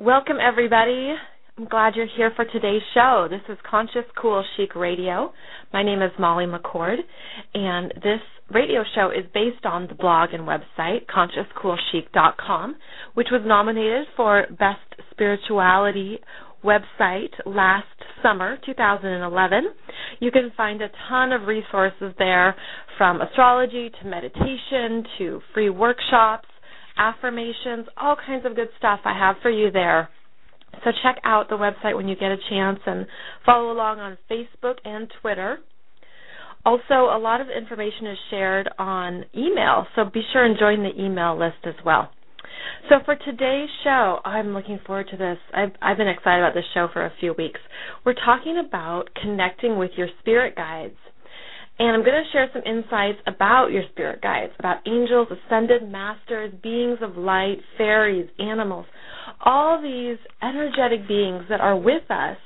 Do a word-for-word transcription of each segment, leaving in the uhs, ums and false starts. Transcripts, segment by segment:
Welcome, everybody. I'm glad you're here for today's show. This is Conscious Cool Chic Radio. My name is Molly McCord, and this radio show is based on the blog and website, conscious cool chic dot com, which was nominated for Best Spirituality website last summer, two thousand eleven. You can find a ton of resources there, from astrology to meditation to free workshops, affirmations, all kinds of good stuff I have for you there. So check out the website when you get a chance and follow along on Facebook and Twitter. Also, a lot of information is shared on email, so be sure and join the email list as well. So for today's show, I'm looking forward to this. I've, I've been excited about this show for a few weeks. We're talking about connecting with your spirit guides. And I'm going to share some insights about your spirit guides, about angels, ascended masters, beings of light, fairies, animals, all these energetic beings that are with us.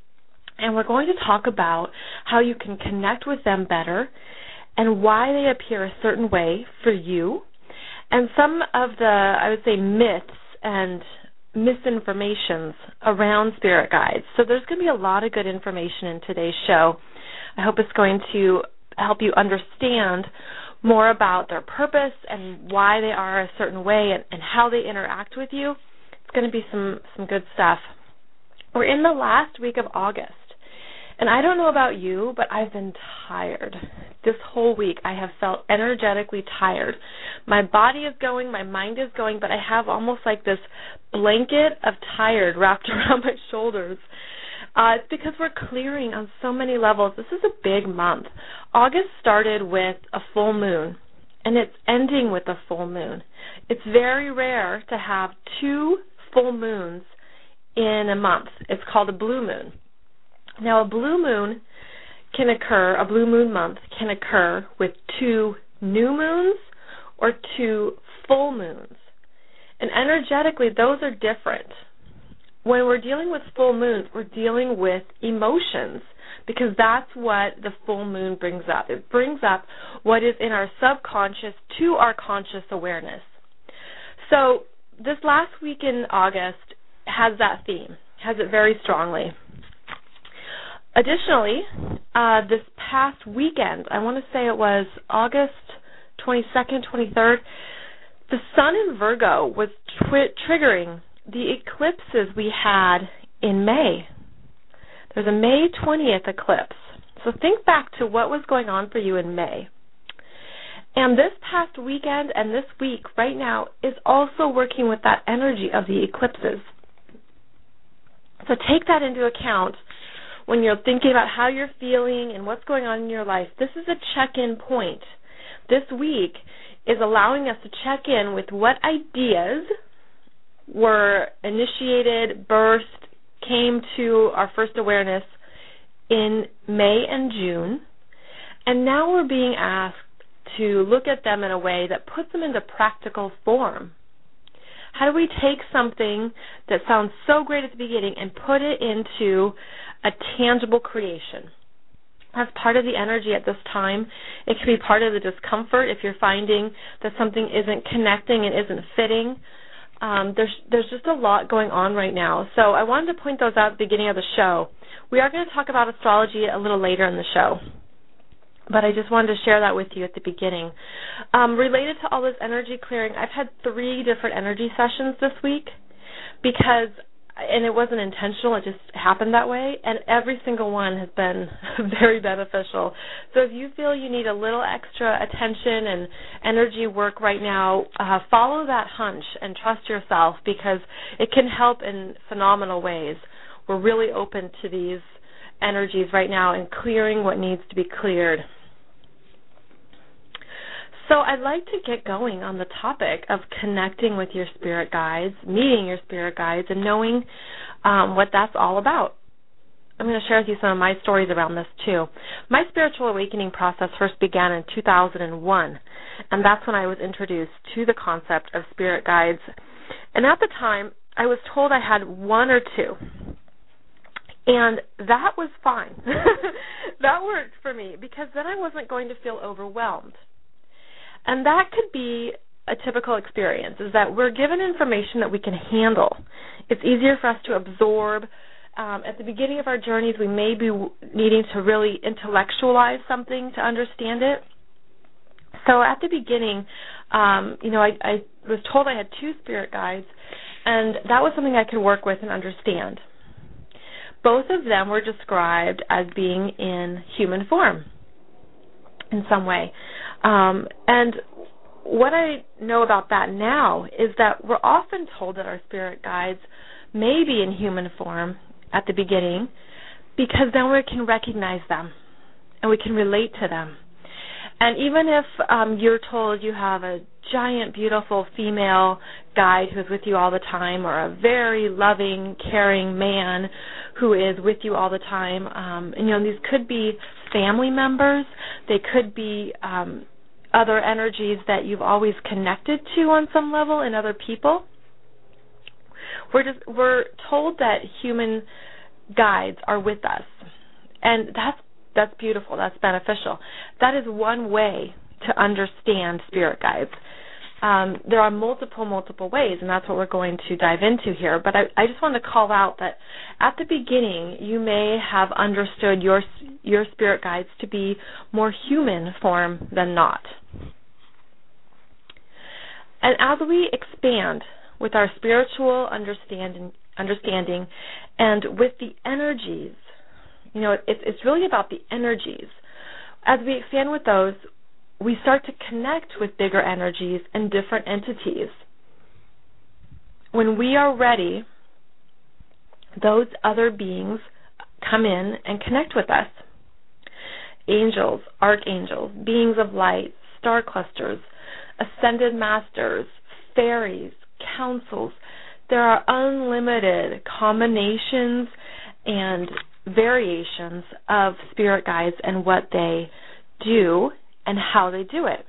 And we're going to talk about how you can connect with them better and why they appear a certain way for you, and some of the, I would say, myths and misinformations around spirit guides. So there's going to be a lot of good information in today's show. I hope it's going to help you understand more about their purpose and why they are a certain way and, and how they interact with you. It's going to be some, some good stuff. We're in the last week of August, and I don't know about you, but I've been tired. This whole week I have felt energetically tired. My body is going, my mind is going, but I have almost like this blanket of tired wrapped around my shoulders. Uh, it's because we're clearing on so many levels. This is a big month. August started with a full moon, and it's ending with a full moon. It's very rare to have two full moons in a month. It's called a blue moon. Now, a blue moon can occur, a blue moon month can occur with two new moons or two full moons. And energetically, those are different. When we're dealing with full moons, we're dealing with emotions, because that's what the full moon brings up. It brings up what is in our subconscious to our conscious awareness. So this last week in August has that theme, has it very strongly. Additionally, uh, this past weekend, I want to say it was August twenty-second, twenty-third, the sun in Virgo was twi- triggering the eclipses we had in May. There's a May twentieth eclipse. So think back to what was going on for you in May. And this past weekend and this week right now is also working with that energy of the eclipses. So take that into account when you're thinking about how you're feeling and what's going on in your life. This is a check-in point. This week is allowing us to check in with what ideas were initiated, birthed, came to our first awareness in May and June, and now we're being asked to look at them in a way that puts them into practical form. How do we take something that sounds so great at the beginning and put it into a tangible creation? That's part of the energy at this time. It can be part of the discomfort if you're finding that something isn't connecting and isn't fitting. Um, there's there's just a lot going on right now. So I wanted to point those out at the beginning of the show. We are going to talk about astrology a little later in the show, but I just wanted to share that with you at the beginning. Um, related to all this energy clearing, I've had three different energy sessions this week because, and it wasn't intentional, it just happened that way, and every single one has been very beneficial. So if you feel you need a little extra attention and energy work right now, uh, follow that hunch and trust yourself, because it can help in phenomenal ways. We're really open to these energies right now and clearing what needs to be cleared. So I'd like to get going on the topic of connecting with your spirit guides, meeting your spirit guides, and knowing um, what that's all about. I'm going to share with you some of my stories around this too. My spiritual awakening process first began in two thousand one, and that's when I was introduced to the concept of spirit guides. And at the time, I was told I had one or two. And that was fine. That worked for me, because then I wasn't going to feel overwhelmed. And that could be a typical experience is that we're given information that we can handle. It's easier for us to absorb. Um, at the beginning of our journeys, we may be needing to really intellectualize something to understand it. So at the beginning, um, you know, I, I was told I had two spirit guides, and that was something I could work with and understand. Both of them were described as being in human form in some way. Um, and what I know about that now is that we're often told that our spirit guides may be in human form at the beginning, because then we can recognize them and we can relate to them. And even if um, you're told you have a giant, beautiful female guide who is with you all the time, or a very loving, caring man who is with you all the time, um, and you know, these could be family members, they could be um, other energies that you've always connected to on some level in other people. We're just we're told that human guides are with us, and that's that's beautiful. That's beneficial. That is one way to understand spirit guides. Um, there are multiple, multiple ways, and that's what we're going to dive into here. But I, I just want to call out that at the beginning, you may have understood your your spirit guides to be more human form than not. And as we expand with our spiritual understanding, understanding, and with the energies, you know, it, it's really about the energies. As we expand with those, we start to connect with bigger energies and different entities. When we are ready, those other beings come in and connect with us. Angels, archangels, beings of light, star clusters, ascended masters, fairies, councils. There are unlimited combinations and variations of spirit guides and what they do and how they do it.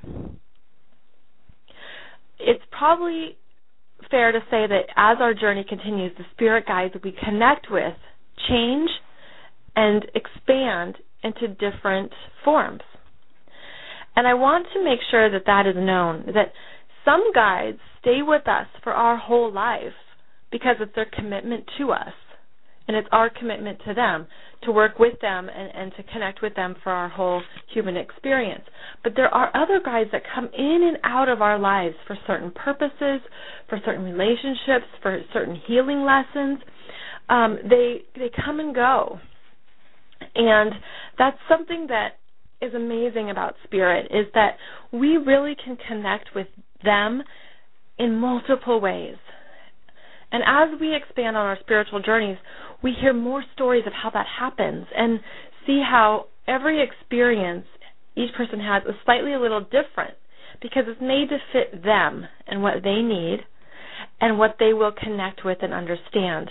It's probably fair to say that as our journey continues, the spirit guides we connect with change and expand into different forms. And I want to make sure that that is known, that some guides stay with us for our whole life because it's their commitment to us, and it's our commitment to them, to work with them and, and to connect with them for our whole human experience. But there are other guides that come in and out of our lives for certain purposes, for certain relationships, for certain healing lessons. Um, they they come and go. And that's something that is amazing about spirit, is that we really can connect with them in multiple ways. And as we expand on our spiritual journeys, we hear more stories of how that happens and see how every experience each person has is slightly a little different because it's made to fit them and what they need and what they will connect with and understand.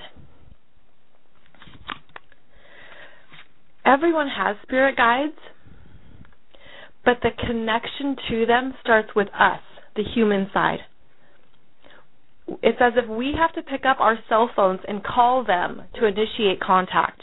Everyone has spirit guides, but the connection to them starts with us, the human side. It's as if we have to pick up our cell phones and call them to initiate contact.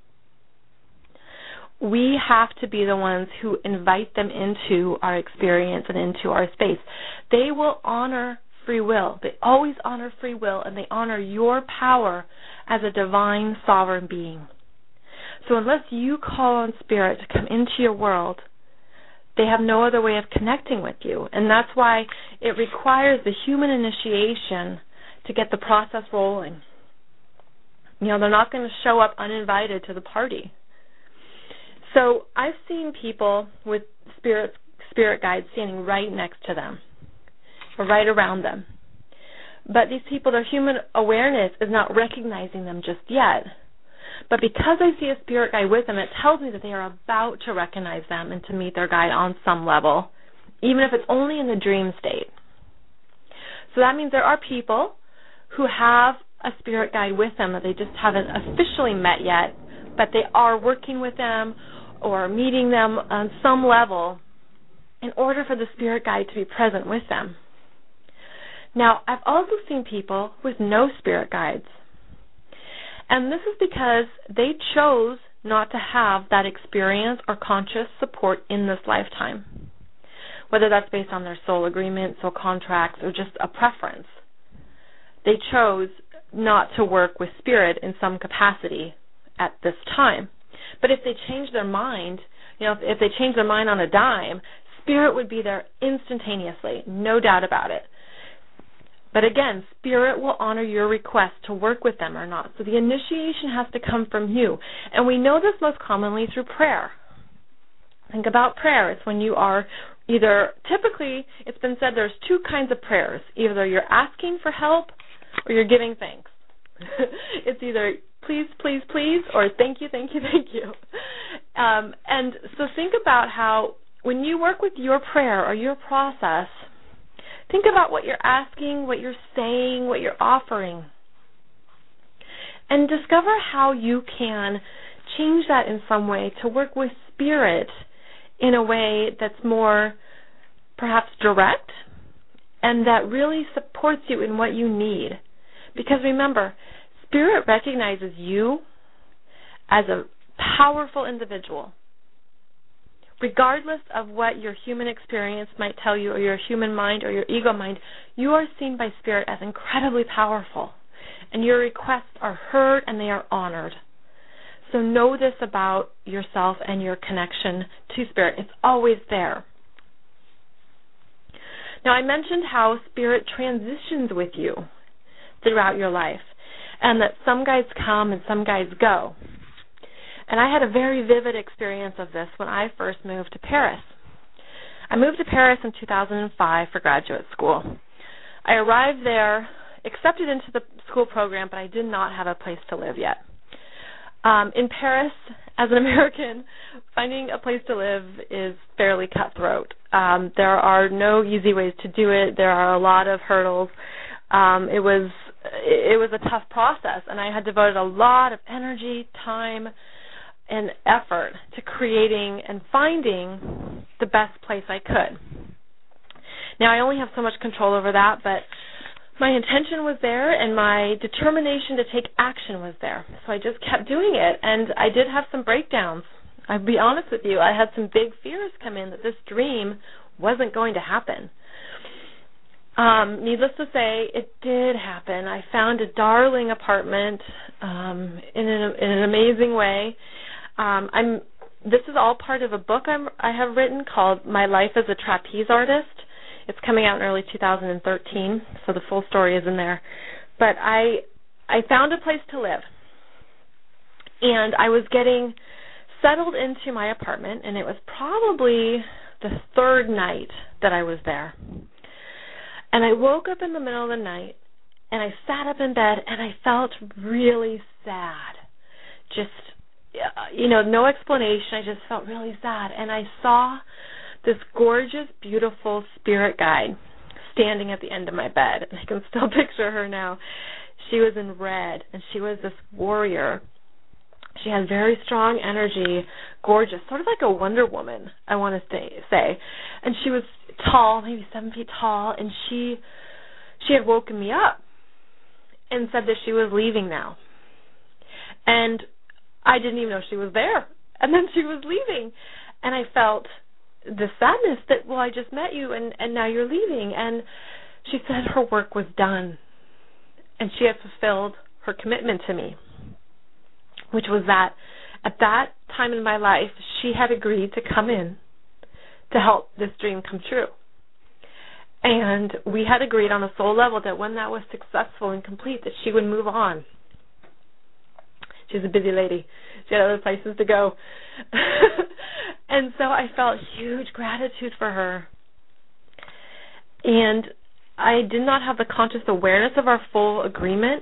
We have to be the ones who invite them into our experience and into our space. They will honor free will. They always honor free will, and they honor your power as a divine sovereign being. So unless you call on spirit to come into your world, they have no other way of connecting with you. And that's why it requires the human initiation to get the process rolling. You know, they're not going to show up uninvited to the party. So I've seen people with spirit, spirit guides standing right next to them or right around them. But these people, their human awareness is not recognizing them just yet. But because I see a spirit guide with them, it tells me that they are about to recognize them and to meet their guide on some level, even if it's only in the dream state. So that means there are people who have a spirit guide with them that they just haven't officially met yet, but they are working with them or meeting them on some level in order for the spirit guide to be present with them. Now, I've also seen people with no spirit guides. And this is because they chose not to have that experience or conscious support in this lifetime. whether that's based on their soul agreement, soul contracts, or just a preference. They chose not to work with spirit in some capacity at this time. But if they change their mind, you know, if, if they change their mind on a dime, spirit would be there instantaneously, no doubt about it. But again, spirit will honor your request to work with them or not. So the initiation has to come from you. And we know this most commonly through prayer. Think about prayer. It's when you are either, typically, it's been said there's two kinds of prayers. Either you're asking for help or you're giving thanks. It's either please, please, please, or thank you, thank you, thank you. Um, and so think about how when you work with your prayer or your process, think about what you're asking, what you're saying, what you're offering, and discover how you can change that in some way to work with spirit in a way that's more perhaps direct and that really supports you in what you need. Because remember, spirit recognizes you as a powerful individual. Regardless of what your human experience might tell you, or your human mind or your ego mind, you are seen by spirit as incredibly powerful. And your requests are heard and they are honored. So know this about yourself and your connection to spirit. It's always there. Now, I mentioned how spirit transitions with you throughout your life, and that some guides come and some guides go. And I had a very vivid experience of this when I first moved to Paris. I moved to Paris in two thousand five for graduate school. I arrived there, accepted into the school program, but I did not have a place to live yet. Um, in Paris, as an American, finding a place to live is fairly cutthroat. Um, there are no easy ways to do it. There are a lot of hurdles. Um, it was it was a tough process, and I had devoted a lot of energy, time, and effort to creating and finding the best place I could. Now, I only have so much control over that, but my intention was there and my determination to take action was there. So I just kept doing it, and I did have some breakdowns. I'll be honest with you, I had some big fears come in that this dream wasn't going to happen. Um, needless to say, it did happen. I found a darling apartment um, in, an, in an amazing way. Um, I'm. This is all part of a book I'm, I have written called My Life as a Trapeze Artist. It's coming out in early two thousand thirteen, so the full story is in there. But I, I found a place to live, and I was getting settled into my apartment, and it was probably the third night that I was there. And I woke up in the middle of the night, and I sat up in bed, and I felt really sad. Just, you know, no explanation. I just felt really sad. And I saw this gorgeous, beautiful spirit guide standing at the end of my bed. I can still picture her now. She was in red, and she was this warrior. She had very strong energy, gorgeous, sort of like a Wonder Woman, I want to say. And she was tall, maybe seven feet tall, and she she had woken me up and said that she was leaving now. And I didn't even know she was there. And then she was leaving. And I felt the sadness that, well, I just met you, and, and now you're leaving. And she said her work was done, and she had fulfilled her commitment to me, which was that at that time in my life, she had agreed to come in to help this dream come true. And we had agreed on a soul level that when that was successful and complete, that she would move on. She's a busy lady. She had other places to go. And so I felt huge gratitude for her. And I did not have the conscious awareness of our full agreement,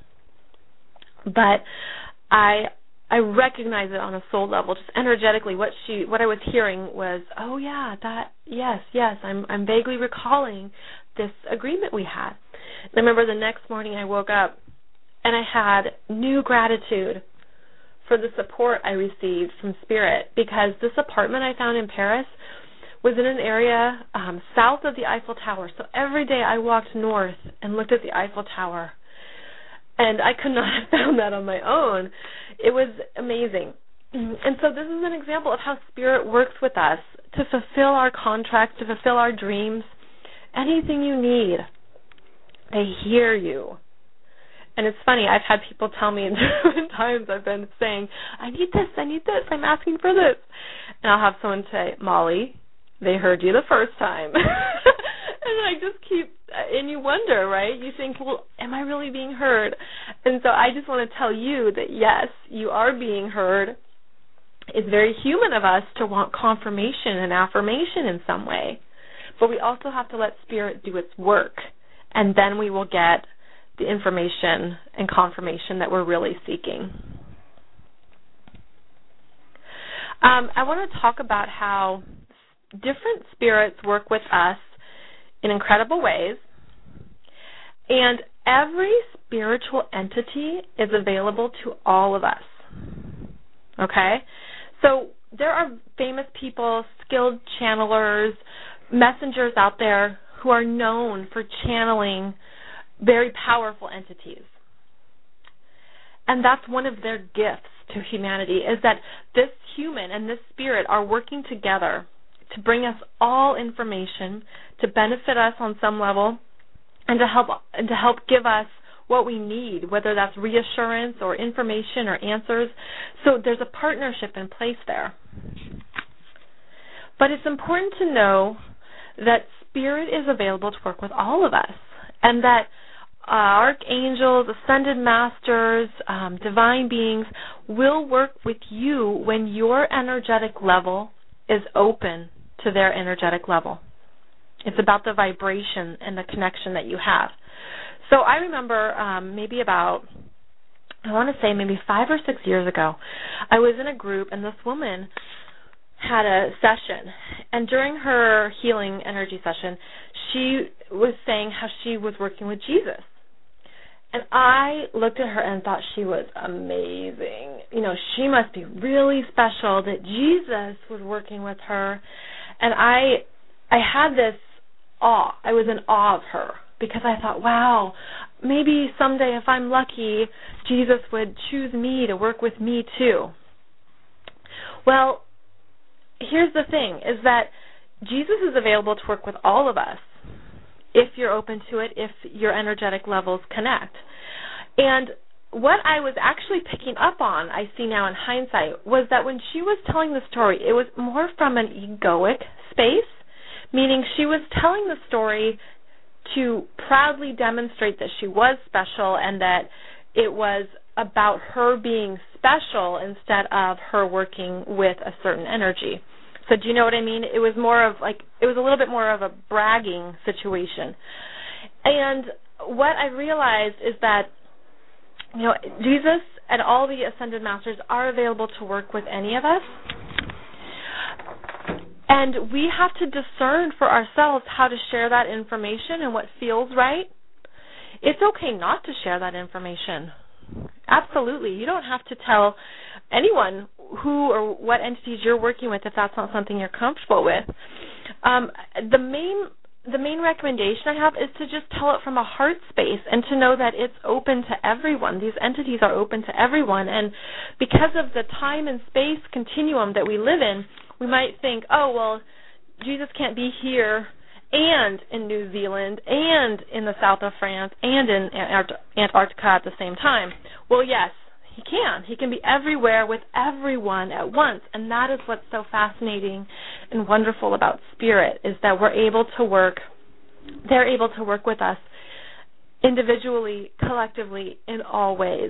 but I I recognize it on a soul level, just energetically. What she, what I was hearing was, oh yeah, that, yes, yes. I'm, I'm vaguely recalling this agreement we had. And I remember the next morning I woke up and I had new gratitude for the support I received from Spirit, because this apartment I found in Paris was in an area um, south of the Eiffel Tower. So every day I walked north and looked at the Eiffel Tower. And I could not have found that on my own. It was amazing. And so this is an example of how Spirit works with us to fulfill our contracts, to fulfill our dreams, anything you need. They hear you. And it's funny, I've had people tell me in different times I've been saying, I need this, I need this, I'm asking for this. And I'll have someone say, Molly, they heard you the first time. And I just keep, and you wonder, right? You think, well, am I really being heard? And so I just want to tell you that, yes, you are being heard. It's very human of us to want confirmation and affirmation in some way. But we also have to let Spirit do its work, and then we will get the information and confirmation that we're really seeking. Um, I want to talk about how different spirits work with us in incredible ways, and every spiritual entity is available to all of us. Okay? So there are famous people, skilled channelers, messengers out there who are known for channeling very powerful entities. And that's one of their gifts to humanity, is that this human and this spirit are working together to bring us all information, to benefit us on some level, and to help and to help give us what we need, whether that's reassurance or information or answers. So there's a partnership in place there. But it's important to know that Spirit is available to work with all of us, and that Uh, archangels, ascended masters, um, divine beings will work with you when your energetic level is open to their energetic level. It's about the vibration and the connection that you have. So I remember um, maybe about, I want to say maybe five or six years ago, I was in a group, and this woman had a session, and during her healing energy session, she was saying how she was working with Jesus. And I looked at her and thought she was amazing. You know, she must be really special that Jesus was working with her. And I I had this awe. I was in awe of her because I thought, wow, maybe someday if I'm lucky, Jesus would choose me to work with me too. Well, here's the thing, is that Jesus is available to work with all of us, if you're open to it, if your energetic levels connect. And what I was actually picking up on, I see now in hindsight, was that when she was telling the story, it was more from an egoic space, meaning she was telling the story to proudly demonstrate that she was special and that it was about her being special instead of her working with a certain energy. So do you know what I mean? It was more of like, it was a little bit more of a bragging situation. And what I realized is that, you know, Jesus and all the ascended masters are available to work with any of us. And we have to discern for ourselves how to share that information and what feels right. It's okay not to share that information. Absolutely. You don't have to tell anyone who or what entities you're working with if that's not something you're comfortable with. Um, the main the main recommendation I have is to just tell it from a heart space and to know that it's open to everyone. These entities are open to everyone. And because of the time and space continuum that we live in, we might think, oh, well, Jesus can't be here and in New Zealand and in the south of France and in Antarctica at the same time. Well, yes, he can. He can be everywhere with everyone at once, and that is what's so fascinating and wonderful about Spirit, is that we're able to work, they're able to work with us individually, collectively, in all ways.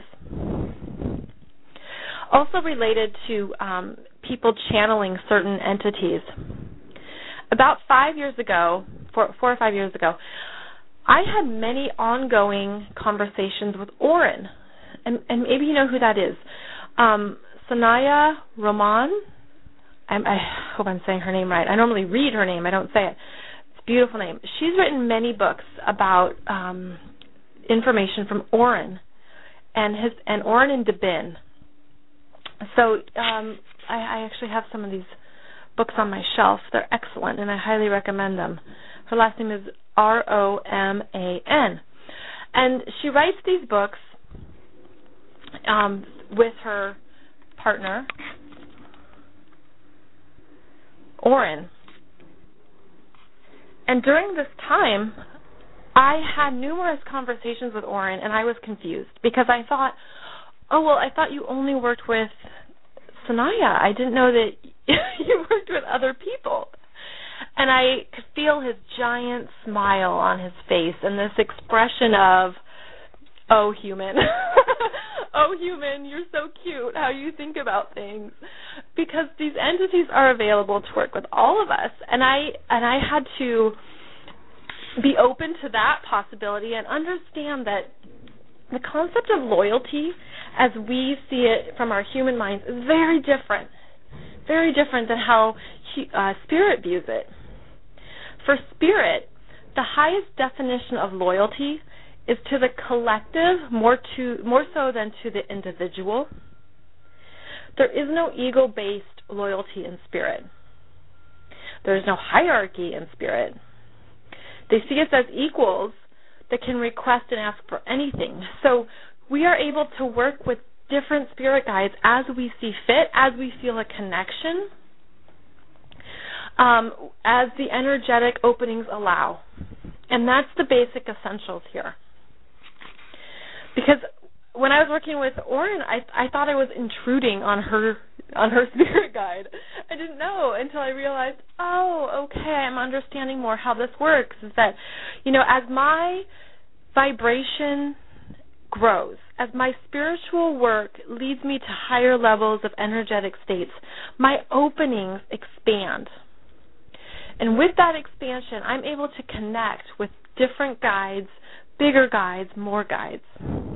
Also related to um, people channeling certain entities. About five years ago, four, four or five years ago, I had many ongoing conversations with Oren. And, and maybe you know who that is. Um, Sanaya Roman. I'm, I hope I'm saying her name right. I normally read her name. I don't say it. It's a beautiful name. She's written many books about um, information from Oren and his and Oren and Dabin. So um, I, I actually have some of these books on my shelf. They're excellent, and I highly recommend them. Her last name is R O M A N. And she writes these books Um, with her partner, Oren. And during this time, I had numerous conversations with Oren, and I was confused because I thought, oh, well, I thought you only worked with Sanaya. I didn't know that you worked with other people. And I could feel his giant smile on his face and this expression of, oh, human. Oh, human, you're so cute how you think about things. Because these entities are available to work with all of us. And I and I had to be open to that possibility and understand that the concept of loyalty as we see it from our human minds is very different. Very different than how uh, spirit views it. For spirit, the highest definition of loyalty is to the collective more to more so than to the individual. There is no ego-based loyalty in spirit. There is no hierarchy in spirit. They see us as equals that can request and ask for anything. So we are able to work with different spirit guides as we see fit, as we feel a connection, um, as the energetic openings allow. And that's the basic essentials here. Because when I was working with Oren, I I thought I was intruding on her on her spirit guide. I didn't know until I realized, oh, okay, I'm understanding more how this works. Is that, you know, as my vibration grows, as my spiritual work leads me to higher levels of energetic states, my openings expand. And with that expansion, I'm able to connect with different guides, bigger guides, more guides.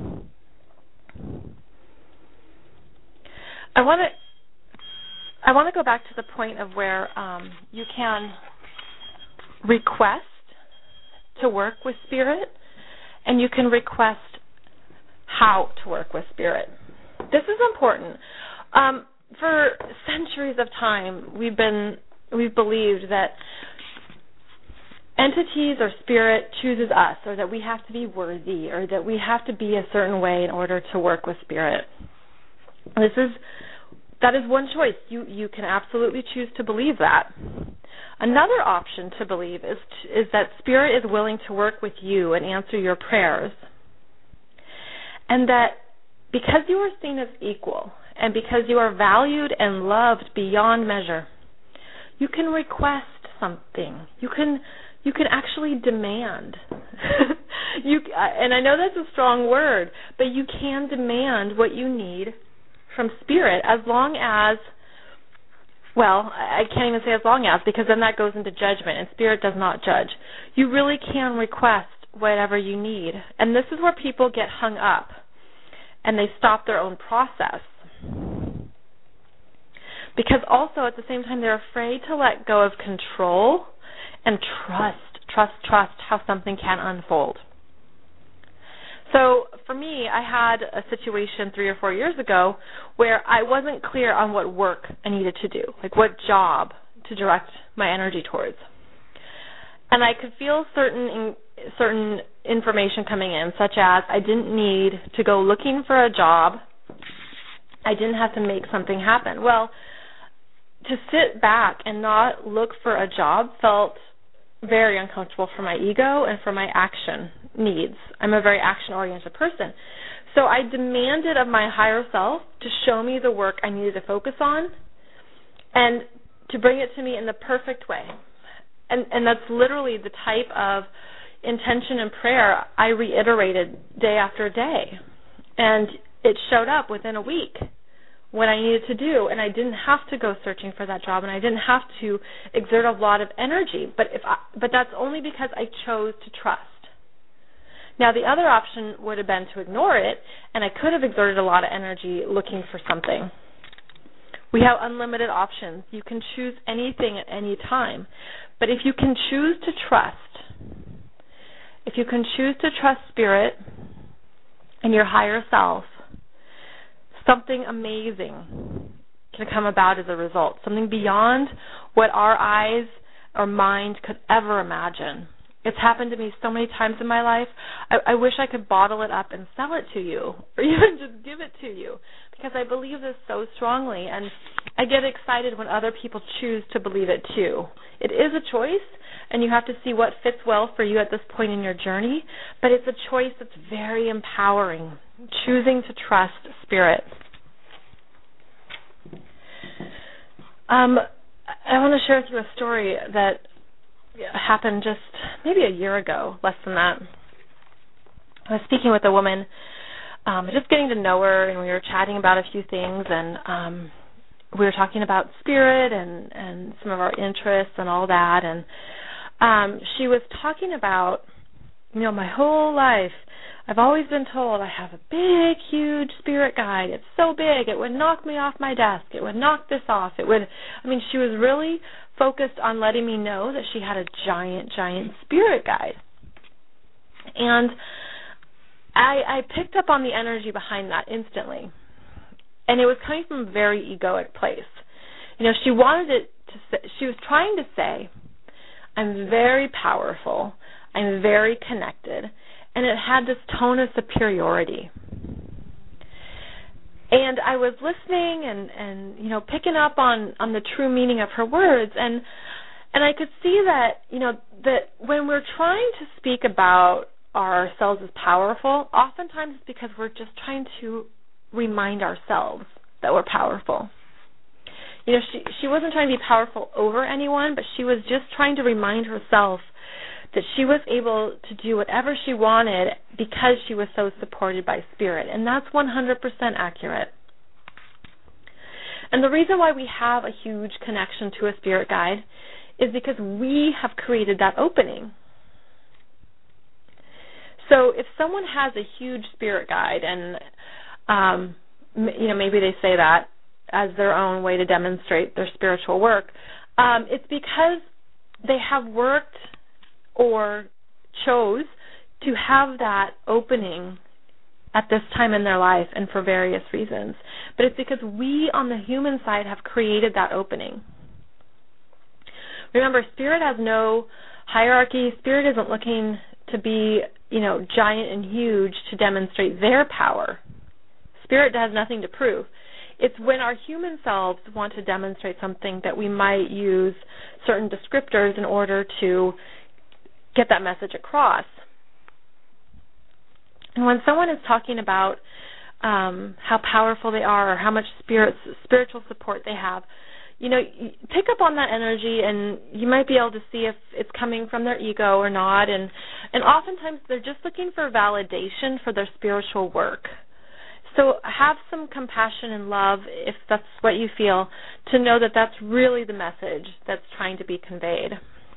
I want to I want to go back to the point of where um, you can request to work with spirit, and you can request how to work with spirit. This is important. Um, for centuries of time, we've been we've believed that entities or spirit chooses us, or that we have to be worthy, or that we have to be a certain way in order to work with spirit. This is that is one choice. You you can absolutely choose to believe that. Another option to believe is is that spirit is willing to work with you and answer your prayers, and that because you are seen as equal and because you are valued and loved beyond measure, you can request something. You can you can actually demand. you and I know that's a strong word, but you can demand what you need from spirit, as long as, well, I can't even say as long as, because then that goes into judgment, and spirit does not judge. You really can request whatever you need, and this is where people get hung up, and they stop their own process. Because also, at the same time, they're afraid to let go of control and trust, trust, trust how something can unfold. So for me, I had a situation three or four years ago where I wasn't clear on what work I needed to do, like what job to direct my energy towards. And I could feel certain in, certain information coming in, such as I didn't need to go looking for a job. I didn't have to make something happen. Well, to sit back and not look for a job felt very uncomfortable for my ego and for my action needs. I'm a very action-oriented person. So I demanded of my higher self to show me the work I needed to focus on and to bring it to me in the perfect way. And, and that's literally the type of intention and prayer I reiterated day after day. And it showed up within a week what I needed to do, and I didn't have to go searching for that job, and I didn't have to exert a lot of energy. But if I, but that's only because I chose to trust. Now, the other option would have been to ignore it, and I could have exerted a lot of energy looking for something. We have unlimited options. You can choose anything at any time. But if you can choose to trust, if you can choose to trust spirit and your higher self, something amazing can come about as a result, something beyond what our eyes or mind could ever imagine. It's happened to me so many times in my life. I, I wish I could bottle it up and sell it to you, or even just give it to you, because I believe this so strongly, and I get excited when other people choose to believe it too. It is a choice, and you have to see what fits well for you at this point in your journey, but it's a choice that's very empowering, choosing to trust Spirit. Um, I want to share with you a story that happened just maybe a year ago, less than that. I was speaking with a woman, um, just getting to know her, and we were chatting about a few things, and um, we were talking about Spirit and, and some of our interests and all that, and um, she was talking about, you know, my whole life, I've always been told I have a big, huge Spirit guide. It's so big, it would knock me off my desk. It would knock this off. It would, I mean, she was really focused on letting me know that she had a giant, giant Spirit guide. And I, I picked up on the energy behind that instantly. And it was coming from a very egoic place. You know, she wanted it to say, she was trying to say, I'm very powerful, I'm very connected, and it had this tone of superiority. And I was listening and, and you know, picking up on, on the true meaning of her words, and and I could see that, you know, that when we're trying to speak about ourselves as powerful, oftentimes it's because we're just trying to remind ourselves that we're powerful. You know, she she wasn't trying to be powerful over anyone, but she was just trying to remind herself that she was able to do whatever she wanted because she was so supported by Spirit. And that's one hundred percent accurate. And the reason why we have a huge connection to a Spirit guide is because we have created that opening. So if someone has a huge Spirit guide, and um, you know, maybe they say that as their own way to demonstrate their spiritual work, um, it's because they have worked or chose to have that opening at this time in their life and for various reasons. But it's because we on the human side have created that opening. Remember, Spirit has no hierarchy. Spirit isn't looking to be, you know, giant and huge to demonstrate their power. Spirit has nothing to prove. It's when our human selves want to demonstrate something that we might use certain descriptors in order to get that message across. And when someone is talking about um, how powerful they are or how much spirit, spiritual support they have, you know, pick up on that energy, and you might be able to see if it's coming from their ego or not. And, and oftentimes they're just looking for validation for their spiritual work. So have some compassion and love, if that's what you feel, to know that that's really the message that's trying to be conveyed.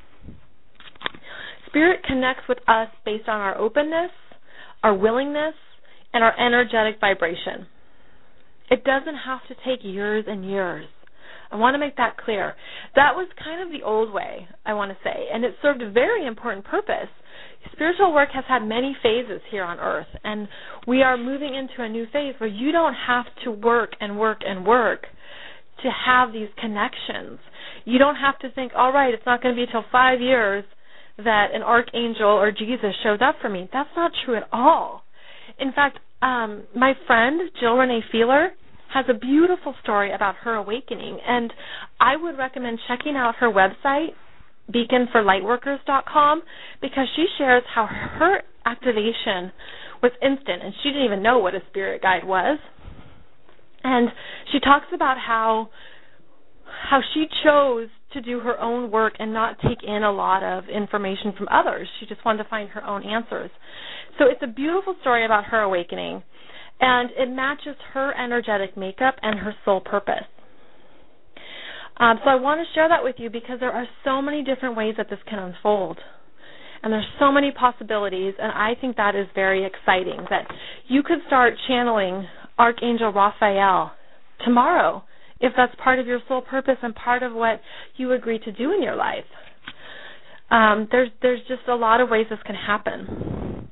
Spirit connects with us based on our openness, our willingness, and our energetic vibration. It doesn't have to take years and years. I want to make that clear. That was kind of the old way, I want to say, and it served a very important purpose. Spiritual work has had many phases here on Earth, and we are moving into a new phase where you don't have to work and work and work to have these connections. You don't have to think, all right, it's not going to be until five years that an archangel or Jesus shows up for me. That's not true at all. In fact, um, my friend, Jill Renee Feeler, has a beautiful story about her awakening, and I would recommend checking out her website, beacon for lightworkers dot com, because she shares how her activation was instant, and she didn't even know what a spirit guide was. And she talks about how how she chose to do her own work and not take in a lot of information from others. She just wanted to find her own answers. So it's a beautiful story about her awakening, and it matches her energetic makeup and her soul purpose. Um, so I want to share that with you because there are so many different ways that this can unfold. And there's so many possibilities, and I think that is very exciting, that you could start channeling Archangel Raphael tomorrow if that's part of your soul purpose and part of what you agree to do in your life. Um, there's there's just a lot of ways this can happen.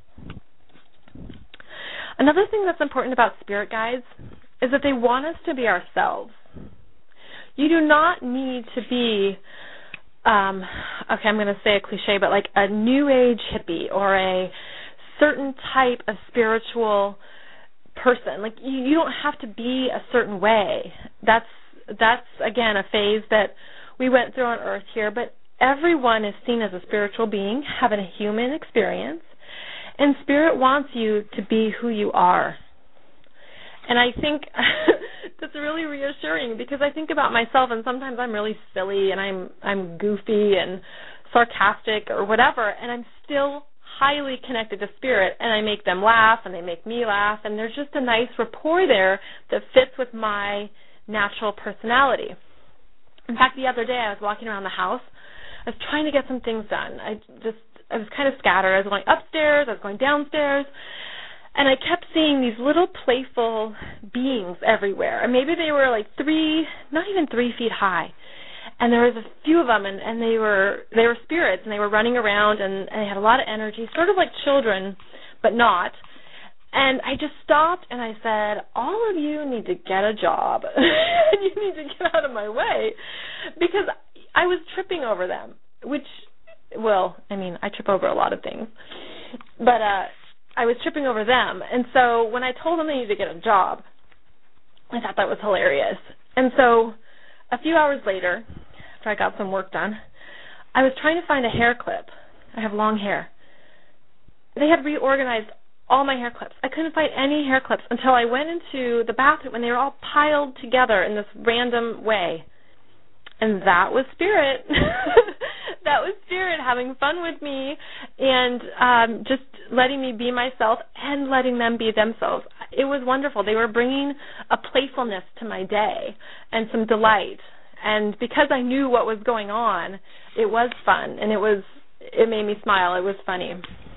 Another thing that's important about spirit guides is that they want us to be ourselves. You do not need to be um, okay, I'm going to say a cliche, but like a new age hippie or a certain type of spiritual person. Like you, you don't have to be a certain way. That's that's again a phase that we went through on Earth here, but everyone is seen as a spiritual being having a human experience, and Spirit wants you to be who you are. And I think that's really reassuring because I think about myself, and sometimes I'm really silly and I'm I'm goofy and sarcastic or whatever, and I'm still highly connected to Spirit, and I make them laugh and they make me laugh, and there's just a nice rapport there that fits with my natural personality. In fact, the other day I was walking around the house. I was trying to get some things done. I just I was kind of scattered. I was going upstairs, I was going downstairs, and I kept seeing these little playful beings everywhere. And maybe they were like three, not even three feet high. And there was a few of them, and, and they were they were spirits, and they were running around, and, and they had a lot of energy, sort of like children, but not. And I just stopped, and I said, all of you need to get a job. And you need to get out of my way. Because I was tripping over them, which, well, I mean, I trip over a lot of things. But uh, I was tripping over them. And so when I told them they needed to get a job, I thought that was hilarious. And so a few hours later, after I got some work done, I was trying to find a hair clip. I have long hair. They had reorganized all my hair clips. I couldn't find any hair clips until I went into the bathroom, and they were all piled together in this random way. And that was Spirit. That was Spirit having fun with me and um, just letting me be myself and letting them be themselves. It was wonderful. They were bringing a playfulness to my day and some delight. And because I knew what was going on, it was fun, and it was it made me smile. It was funny.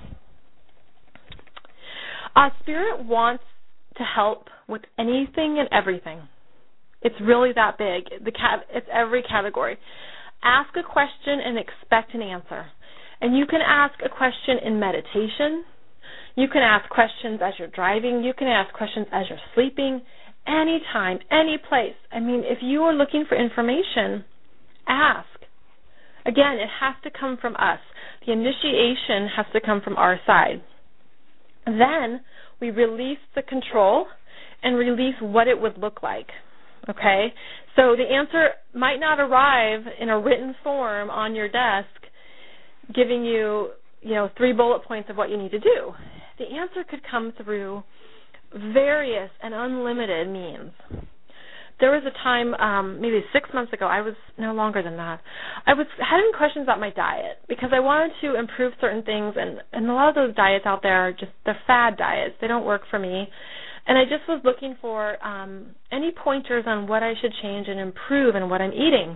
Uh, Spirit wants to help with anything and everything. It's really that big. The cat, it's every category. Ask a question and expect an answer. And you can ask a question in meditation. You can ask questions as you're driving. You can ask questions as you're sleeping. Anytime, any place. I mean, if you are looking for information, ask. Again, it has to come from us. The initiation has to come from our side. Then we release the control and release what it would look like. Okay? So the answer might not arrive in a written form on your desk giving you, you know, three bullet points of what you need to do. The answer could come through various and unlimited means. There was a time, um, maybe six months ago, I was no longer than that. I was having questions about my diet because I wanted to improve certain things, and, and a lot of those diets out there are just, they're fad diets. They don't work for me. And I just was looking for um, any pointers on what I should change and improve in what I'm eating.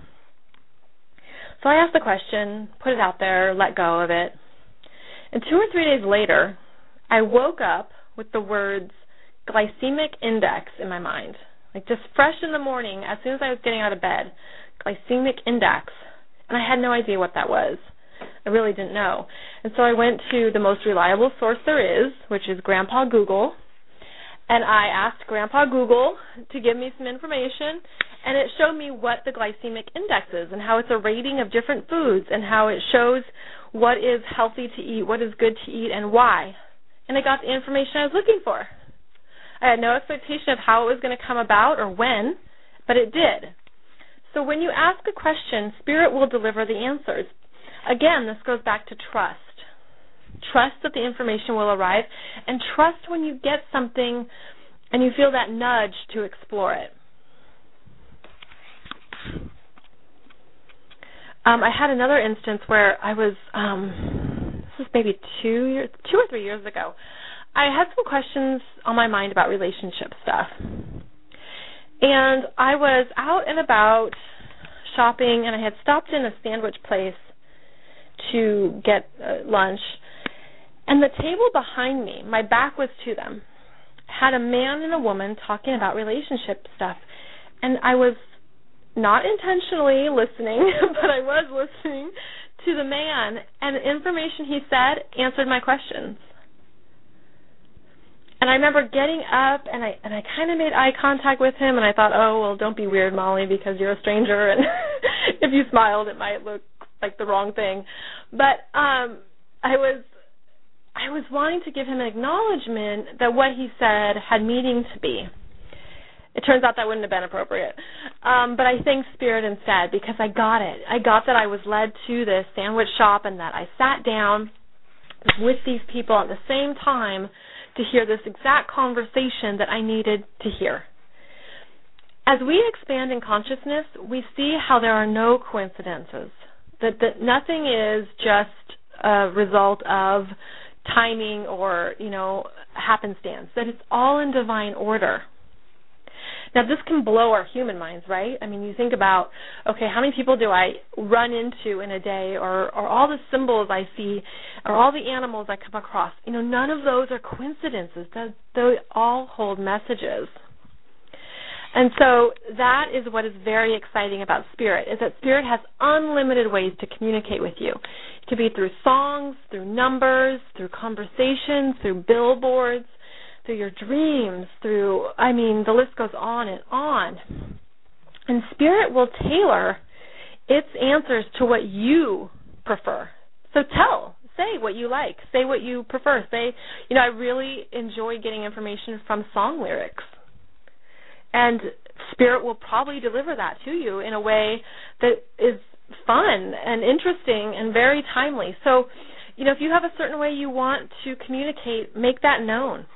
So I asked the question, put it out there, let go of it. And two or three days later, I woke up with the words glycemic index in my mind. Like just fresh in the morning, as soon as I was getting out of bed, glycemic index. And I had no idea what that was. I really didn't know. And so I went to the most reliable source there is, which is Grandpa Google. And I asked Grandpa Google to give me some information, and it showed me what the glycemic index is and how it's a rating of different foods and how it shows what is healthy to eat, what is good to eat, and why. And I got the information I was looking for. I had no expectation of how it was going to come about or when, but it did. So when you ask a question, Spirit will deliver the answers. Again, this goes back to trust. Trust that the information will arrive, and trust when you get something and you feel that nudge to explore it. Um, I had another instance where I was, um, this was maybe two years, two or three years ago. I had some questions on my mind about relationship stuff. And I was out and about shopping, and I had stopped in a sandwich place to get uh, lunch. And the table behind me, my back was to them, had a man and a woman talking about relationship stuff. And I was not intentionally listening, but I was listening to the man, and the information he said answered my questions. And I remember getting up, and I and I kind of made eye contact with him, and I thought, oh, well, don't be weird, Molly, because you're a stranger, and if you smiled, it might look like the wrong thing. But um, I was I was wanting to give him an acknowledgement that what he said had meaning to be. It turns out that wouldn't have been appropriate. Um, but I thanked Spirit instead because I got it. I got that I was led to this sandwich shop and that I sat down with these people at the same time to hear this exact conversation that I needed to hear. As we expand in consciousness, we see how there are no coincidences, that, that nothing is just a result of timing or, you know, happenstance, that it's all in divine order. Now, this can blow our human minds, right? I mean, you think about, okay, how many people do I run into in a day, or, or all the symbols I see, or all the animals I come across? You know, none of those are coincidences. They all hold messages. And so that is what is very exciting about Spirit, is that Spirit has unlimited ways to communicate with you. It could be through songs, through numbers, through conversations, through billboards, through your dreams, through, I mean, the list goes on and on. And Spirit will tailor its answers to what you prefer. So tell, say what you like, say what you prefer. Say, you know, I really enjoy getting information from song lyrics. And Spirit will probably deliver that to you in a way that is fun and interesting and very timely. So, you know, if you have a certain way you want to communicate, make that known.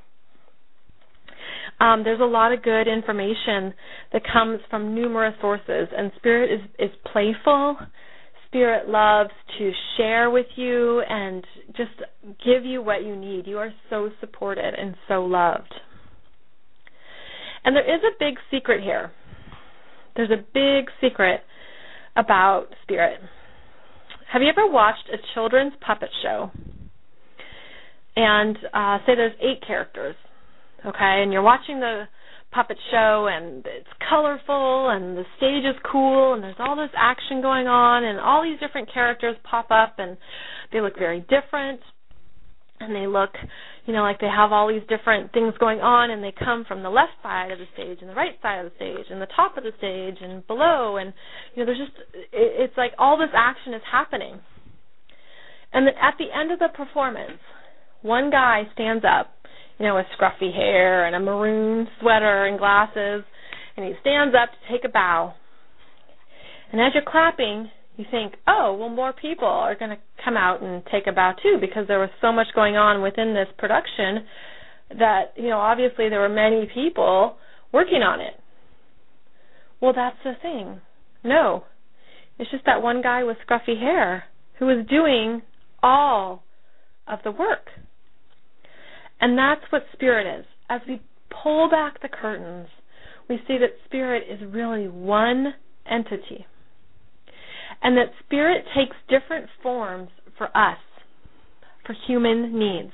Um, there's a lot of good information that comes from numerous sources, and Spirit is, is playful. Spirit loves to share with you and just give you what you need. You are so supported and so loved. And there is a big secret here. There's a big secret about Spirit. Have you ever watched a children's puppet show? And uh, say there's eight characters. Okay, and you're watching the puppet show, and it's colorful, and the stage is cool, and there's all this action going on, and all these different characters pop up, and they look very different, and they look, you know, like they have all these different things going on, and they come from the left side of the stage, and the right side of the stage, and the top of the stage, and below, and, you know, there's just, it's like all this action is happening. And then at the end of the performance, one guy stands up, you know, with scruffy hair and a maroon sweater and glasses, and he stands up to take a bow. And as you're clapping, you think, oh, well, more people are going to come out and take a bow too, because there was so much going on within this production that, you know, obviously there were many people working on it. Well, that's the thing. No. It's just that one guy with scruffy hair who was doing all of the work. And that's what Spirit is. As we pull back the curtains, we see that Spirit is really one entity. And that Spirit takes different forms for us, for human needs.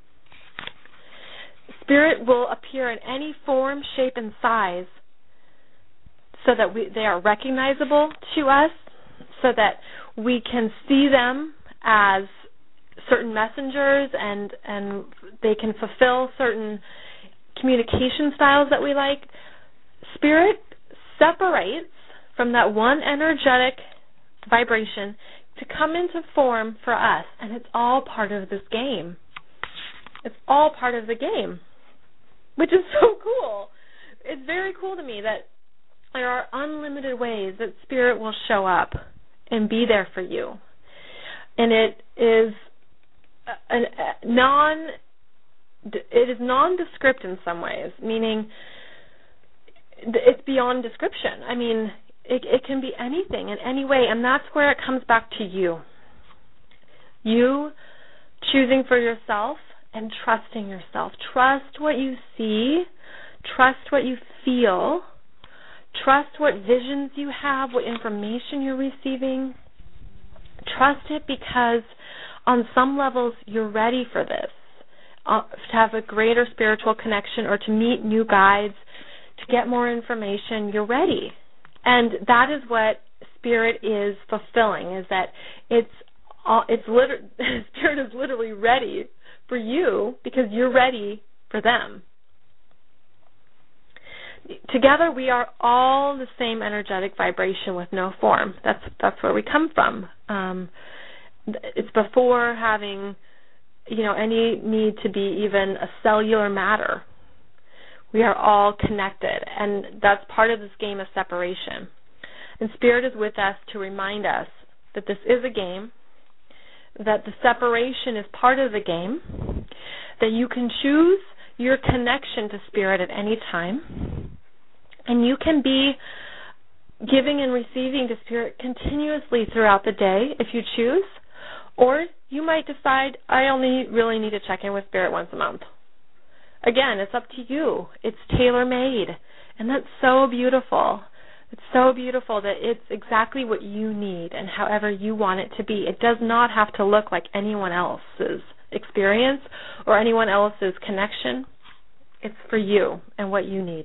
Spirit will appear in any form, shape, and size so that we, they are recognizable to us, so that we can see them as certain messengers, and and they can fulfill certain communication styles that we like. Spirit separates from that one energetic vibration to come into form for us, and it's all part of this game. It's all part of the game, which is so cool. It's very cool to me that there are unlimited ways that Spirit will show up and be there for you. And it is a, a non it is nondescript in some ways, meaning it's beyond description. I mean, it, it can be anything in any way, and that's where it comes back to you. You choosing for yourself and trusting yourself. Trust what you see. Trust what you feel. Trust what visions you have, what information you're receiving. Trust it because on some levels you're ready for this, uh, to have a greater spiritual connection or to meet new guides, to get more information. You're ready. And that is what Spirit is fulfilling, is that it's uh, it's liter- Spirit is literally ready for you because you're ready for them. Together we are all the same energetic vibration with no form. That's that's where we come from. Um, it's before having, you know, any need to be even a cellular matter. We are all connected, and that's part of this game of separation. And Spirit is with us to remind us that this is a game, that the separation is part of the game, that you can choose your connection to Spirit at any time, and you can be giving and receiving to Spirit continuously throughout the day if you choose, or you might decide, I only really need to check in with Spirit once a month. Again, it's up to you. It's tailor-made, and that's so beautiful. It's so beautiful that it's exactly what you need and however you want it to be. It does not have to look like anyone else's experience or anyone else's connection. It's for you and what you need.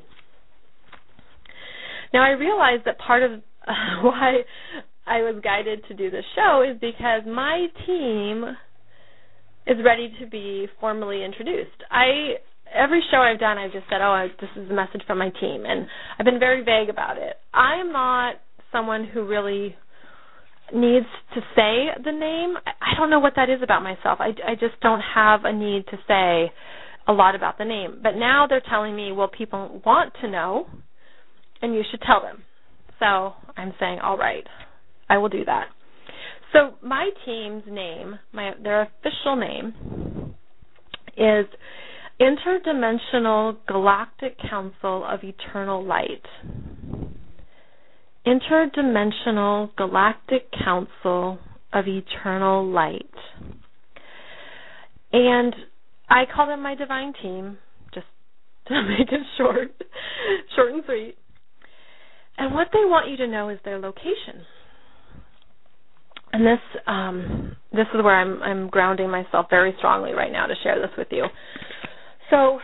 Now, I realize that part of uh, why I was guided to do this show is because my team is ready to be formally introduced. I Every show I've done, I've just said, oh, I, this is a message from my team, and I've been very vague about it. I'm not someone who really needs to say the name. I don't know what that is about myself. I, I just don't have a need to say a lot about the name. But now they're telling me, well, people want to know, and you should tell them. So I'm saying, all right, I will do that. So my team's name, my their official name, is Interdimensional Galactic Council of Eternal Light. Interdimensional Galactic Council of Eternal Light. And I call them my divine team, just to make it short, short and sweet. And what they want you to know is their location. And this um, this is where I'm I'm grounding myself very strongly right now to share this with you. So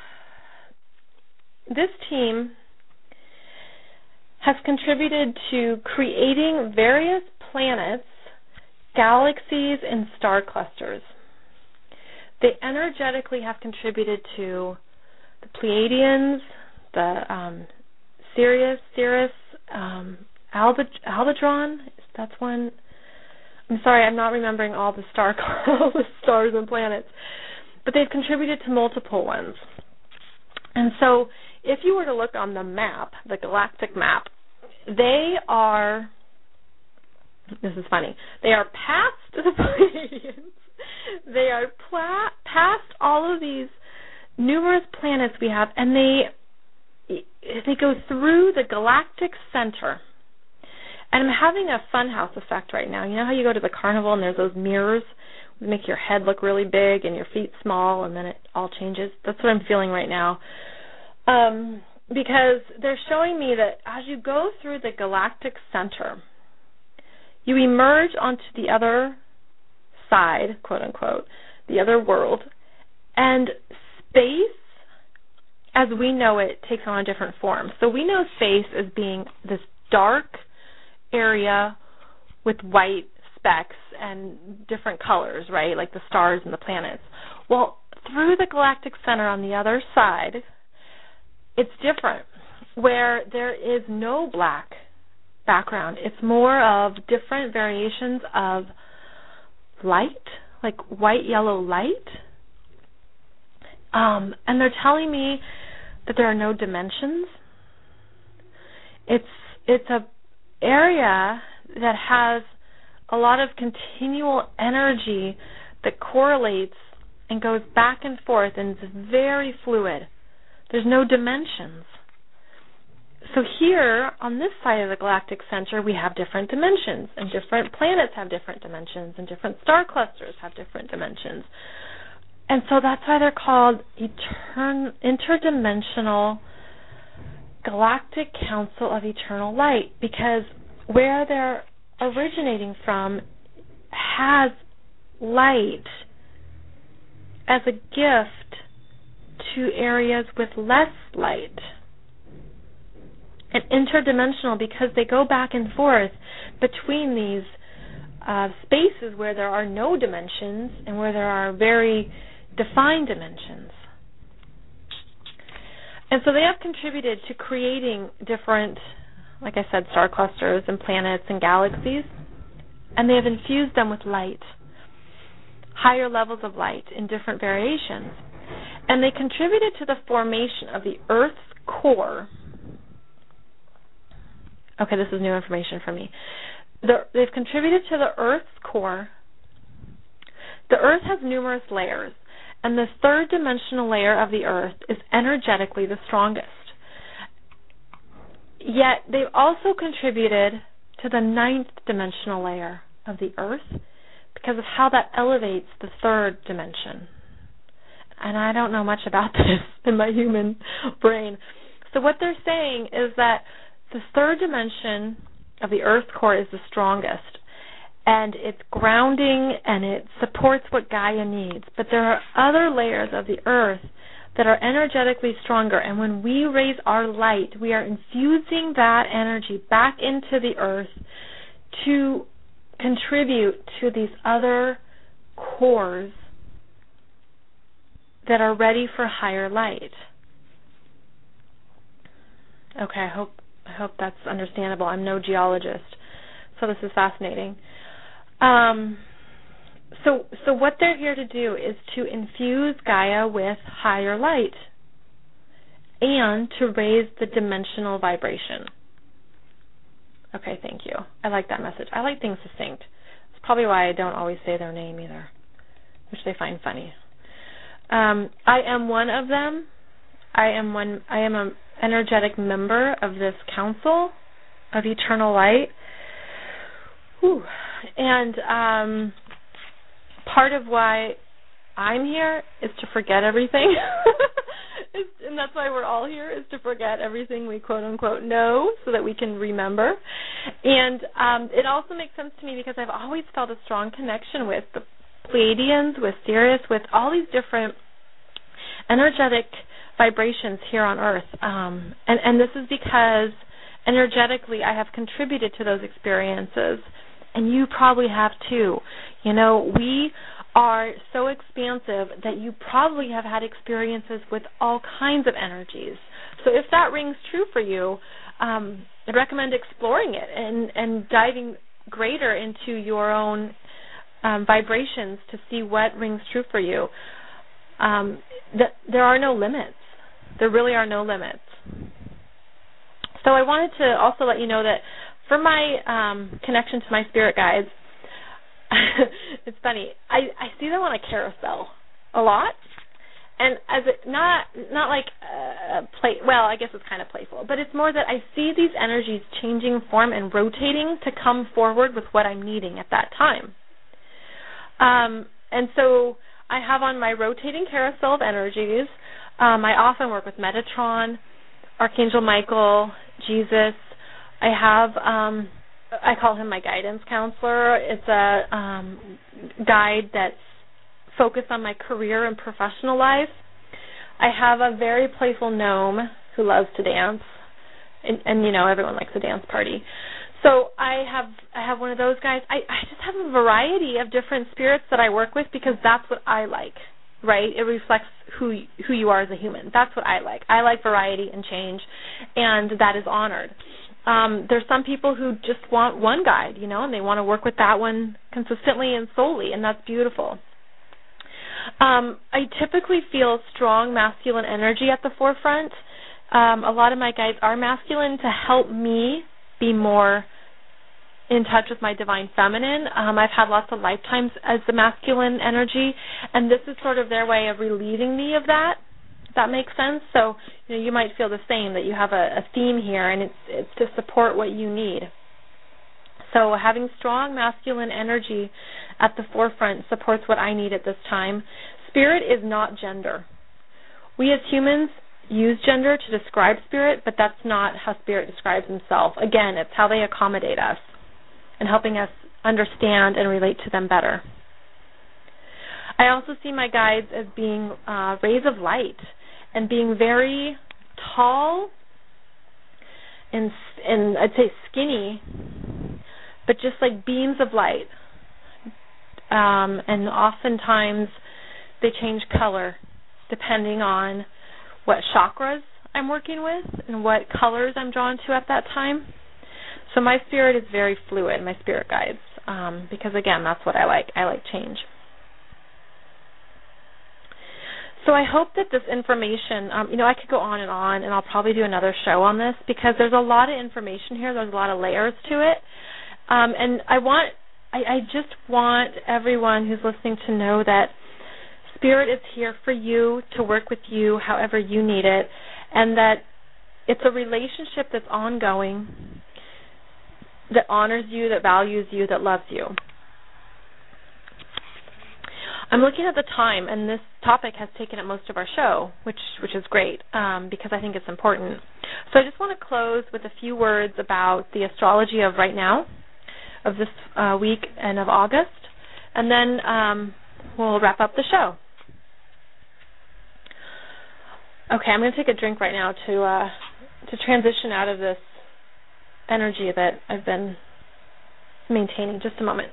this team has contributed to creating various planets, galaxies, and star clusters. They energetically have contributed to the Pleiadians, the um, Sirius, Sirius, um, Albad- Albadron. That's one. I'm sorry, I'm not remembering all the star all the stars and planets. But they've contributed to multiple ones. And so if you were to look on the map, the galactic map, they are, this is funny, they are past the Pleiadians. They are pla- past all of these numerous planets we have, and they they go through the galactic center. And I'm having a funhouse effect right now. You know how you go to the carnival and there's those mirrors? Make your head look really big and your feet small, and then it all changes. That's what I'm feeling right now. Um, because they're showing me that as you go through the galactic center, you emerge onto the other side, quote unquote, the other world, and space, as we know it, takes on a different form. So we know space as being this dark area with white specks and different colors, right, like the stars and the planets. Well, through the galactic center on the other side, it's different, where there is no black background. It's more of different variations of light, like white, yellow light. Um, and they're telling me that there are no dimensions. It's it's a area that has a lot of continual energy that correlates and goes back and forth, and it's very fluid. There's no dimensions. So here, on this side of the galactic center, we have different dimensions, and different planets have different dimensions, and different star clusters have different dimensions. And so that's why they're called etern- interdimensional Galactic Council of Eternal Light, because where they're originating from has light as a gift to areas with less light. And interdimensional because they go back and forth between these uh, spaces where there are no dimensions and where there are very defined dimensions. And so they have contributed to creating different, like I said, star clusters and planets and galaxies. and they have infused them with light, higher levels of light in different variations. And they contributed to the formation of the Earth's core. Okay, this is new information for me. The, they've contributed to the Earth's core. The Earth has numerous layers, and the third dimensional layer of the Earth is energetically the strongest. Yet they've also contributed to the ninth dimensional layer of the Earth because of how that elevates the third dimension. And I don't know much about this in my human brain. So what they're saying is that the third dimension of the Earth core is the strongest, and it's grounding and it supports what Gaia needs. But there are other layers of the Earth that are energetically stronger, and when we raise our light, we are infusing that energy back into the Earth to contribute to these other cores that are ready for higher light. Okay, I hope I hope that's understandable. I'm no geologist, so this is fascinating. Um, so, so what they're here to do is to infuse Gaia with higher light and to raise the dimensional vibration. Okay, thank you. I like that message. I like things succinct. That's probably why I don't always say their name either, which they find funny. Um, I am one of them. I am one. I am an energetic member of this council of eternal light. Whew. And um, part of why I'm here is to forget everything. And that's why we're all here, is to forget everything we quote-unquote know so that we can remember. And um, it also makes sense to me because I've always felt a strong connection with the Pleiadians, with Sirius, with all these different energetic vibrations here on Earth. Um, and, and this is because energetically I have contributed to those experiences, and you probably have too. You know, we are so expansive that you probably have had experiences with all kinds of energies. So if that rings true for you, um, I'd recommend exploring it and, and diving greater into your own um, vibrations to see what rings true for you. Um, th- there are no limits. There really are no limits. So I wanted to also let you know that for my um, connection to my spirit guides, it's funny. I, I see them on a carousel a lot, and as it, not not like uh, play. Well, I guess it's kind of playful, but it's more that I see these energies changing form and rotating to come forward with what I'm needing at that time. Um, and so I have on my rotating carousel of energies. Um, I often work with Metatron, Archangel Michael, Jesus. I have. Um, I call him my guidance counselor. It's a um, guide that's focused on my career and professional life. I have a very playful gnome who loves to dance, and, and you know, everyone likes a dance party. So I have I have one of those guys. I, I just have a variety of different spirits that I work with because that's what I like, right? It reflects who who you are as a human. That's what I like. I like variety and change, and that is honored. Um, there's some people who just want one guide, you know, and they want to work with that one consistently and solely, and that's beautiful. Um, I typically feel strong masculine energy at the forefront. Um, a lot of my guides are masculine to help me be more in touch with my divine feminine. Um, I've had lots of lifetimes as the masculine energy, and this is sort of their way of relieving me of that. That makes sense. So, you know, you might feel the same, that you have a, a theme here, and it's it's to support what you need. So having strong masculine energy at the forefront supports what I need at this time. Spirit is not gender. We as humans use gender to describe spirit, but that's not how spirit describes himself. Again, it's how they accommodate us and helping us understand and relate to them better. I also see my guides as being uh, rays of light, and being very tall and, and I'd say skinny, but just like beams of light. Um, and oftentimes they change color depending on what chakras I'm working with and what colors I'm drawn to at that time. So my spirit is very fluid, my spirit guides. um, because, again, that's what I like. I like change. So I hope that this information, um, you know, I could go on and on, and I'll probably do another show on this because there's a lot of information here. There's a lot of layers to it. Um, and I want, I, I just want everyone who's listening to know that Spirit is here for you, to work with you however you need it, and that it's a relationship that's ongoing, that honors you, that values you, that loves you. I'm looking at the time, and this topic has taken up most of our show, which which is great um, because I think it's important. So I just want to close with a few words about the astrology of right now, of this uh, week and of August, and then um, we'll wrap up the show. Okay, I'm going to take a drink right now to uh, to transition out of this energy that I've been maintaining. Just a moment.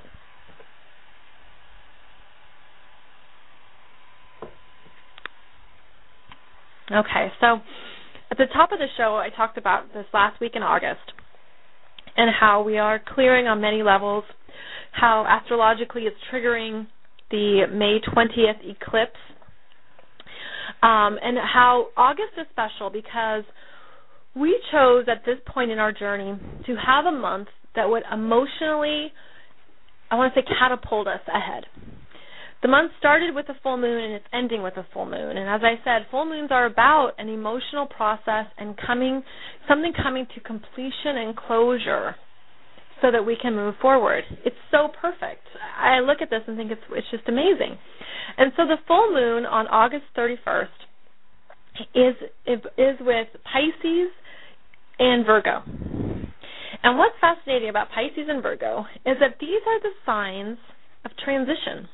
Okay, so at the top of the show, I talked about this last week in August and how we are clearing on many levels, how astrologically it's triggering the May twentieth eclipse, um, and how August is special because we chose at this point in our journey to have a month that would emotionally, I want to say, catapult us ahead. The month started with a full moon and it's ending with a full moon. And as I said, full moons are about an emotional process and coming, something coming to completion and closure so that we can move forward. It's so perfect. I look at this and think it's it's just amazing. And so the full moon on August thirty-first is is with Pisces and Virgo. And what's fascinating about Pisces and Virgo is that these are the signs of transition.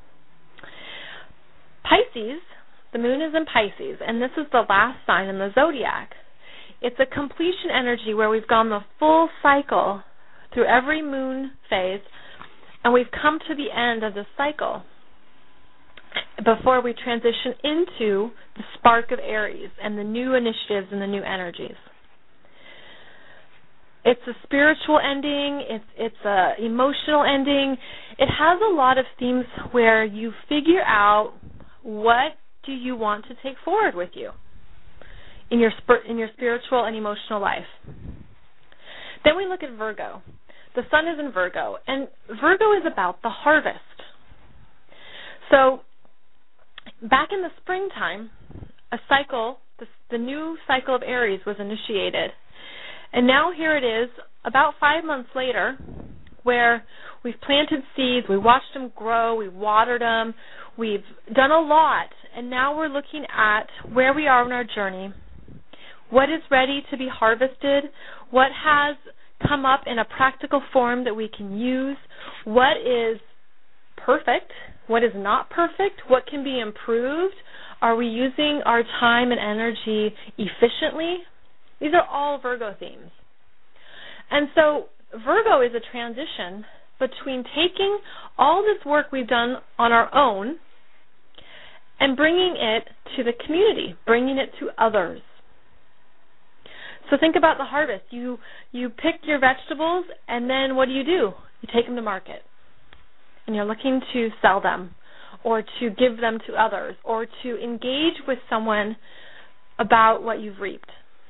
Pisces, the moon is in Pisces, and this is the last sign in the zodiac. It's a completion energy where we've gone the full cycle through every moon phase, and we've come to the end of the cycle before we transition into the spark of Aries and the new initiatives and the new energies. It's a spiritual ending. It's it's a emotional ending. It has a lot of themes where you figure out what do you want to take forward with you in your sp- in your spiritual and emotional life. Then we look at Virgo. The sun is in Virgo, and Virgo is about the harvest. So back in the springtime, a cycle, the, the new cycle of Aries was initiated. And now here it is, about five months later, where we've planted seeds, we watched them grow, we watered them, we've done a lot, and now we're looking at where we are in our journey, what is ready to be harvested, what has come up in a practical form that we can use, what is perfect, what is not perfect, what can be improved, are we using our time and energy efficiently? These are all Virgo themes. And so Virgo is a transition between taking all this work we've done on our own and bringing it to the community, bringing it to others. So think about the harvest. You you pick your vegetables, and then what do you do? You take them to market, and you're looking to sell them or to give them to others or to engage with someone about what you've reaped.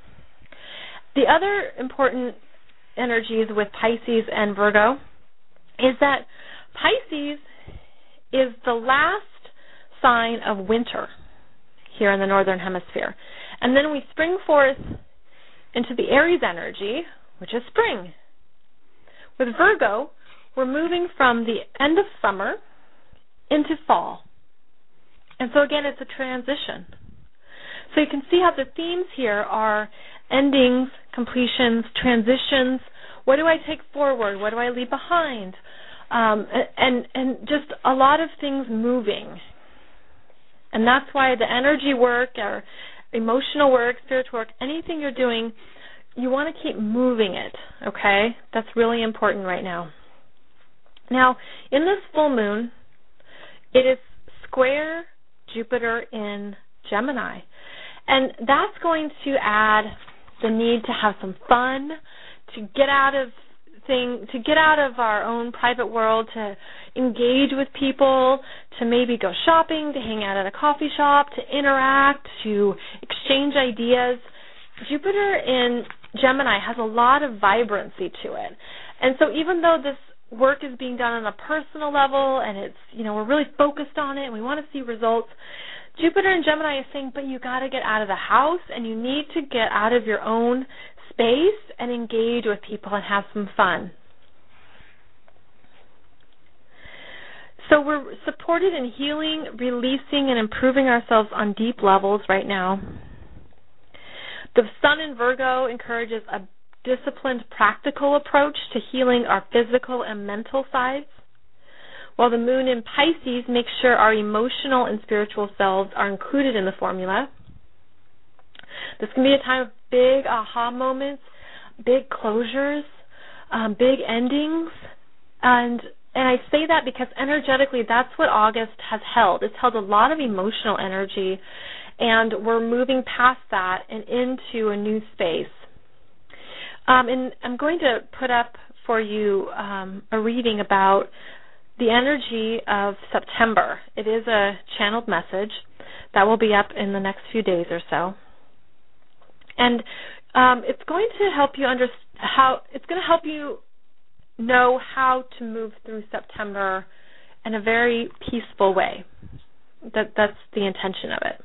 The other important energies with Pisces and Virgo is that Pisces is the last sign of winter here in the Northern Hemisphere. And then we spring forth into the Aries energy, which is spring. With Virgo, we're moving from the end of summer into fall. And so again, it's a transition. So you can see how the themes here are endings, completions, transitions. What do I take forward? What do I leave behind? Um, and and just a lot of things moving. And that's why the energy work or emotional work, spiritual work, anything you're doing, you want to keep moving it, okay? That's really important right now. Now, in this full moon, it is square Jupiter in Gemini. And that's going to add the need to have some fun, to get out of thing to get out of our own private world, to engage with people, to maybe go shopping, to hang out at a coffee shop, to interact, to exchange ideas. Jupiter in Gemini has a lot of vibrancy to it. And so even though this work is being done on a personal level and it's, you know, we're really focused on it and we want to see results, Jupiter in Gemini is saying, but you got to get out of the house and you need to get out of your own space and engage with people and have some fun. So we're supported in healing, releasing, and improving ourselves on deep levels right now. The Sun in Virgo encourages a disciplined, practical approach to healing our physical and mental sides, while the Moon in Pisces makes sure our emotional and spiritual selves are included in the formula. This can be a time of big aha moments, big closures, um, big endings, and and I say that because energetically that's what August has held. It's held a lot of emotional energy, and we're moving past that and into a new space. Um, and I'm going to put up for you um, a reading about the energy of September. It is a channeled message that will be up in the next few days or so. And um, it's going to help you understand how, it's going to help you know how to move through September in a very peaceful way. That That's the intention of it.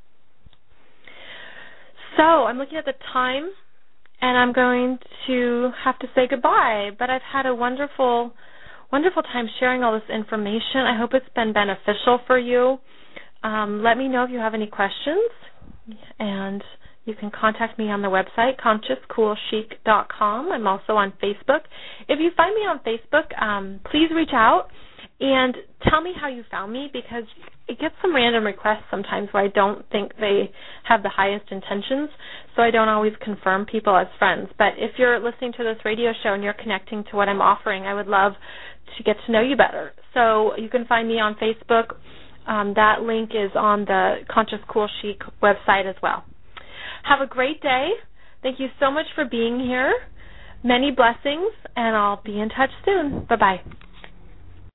So I'm looking at the time, and I'm going to have to say goodbye, but I've had a wonderful, wonderful time sharing all this information. I hope it's been beneficial for you. Um, let me know if you have any questions, and you can contact me on the website, conscious cool chic dot com. I'm also on Facebook. If you find me on Facebook, um, please reach out and tell me how you found me, because it gets some random requests sometimes where I don't think they have the highest intentions, so I don't always confirm people as friends. But if you're listening to this radio show and you're connecting to what I'm offering, I would love to get to know you better. So you can find me on Facebook. Um, that link is on the Conscious Cool Chic website as well. Have a great day. Thank you so much for being here. Many blessings, and I'll be in touch soon. Bye-bye.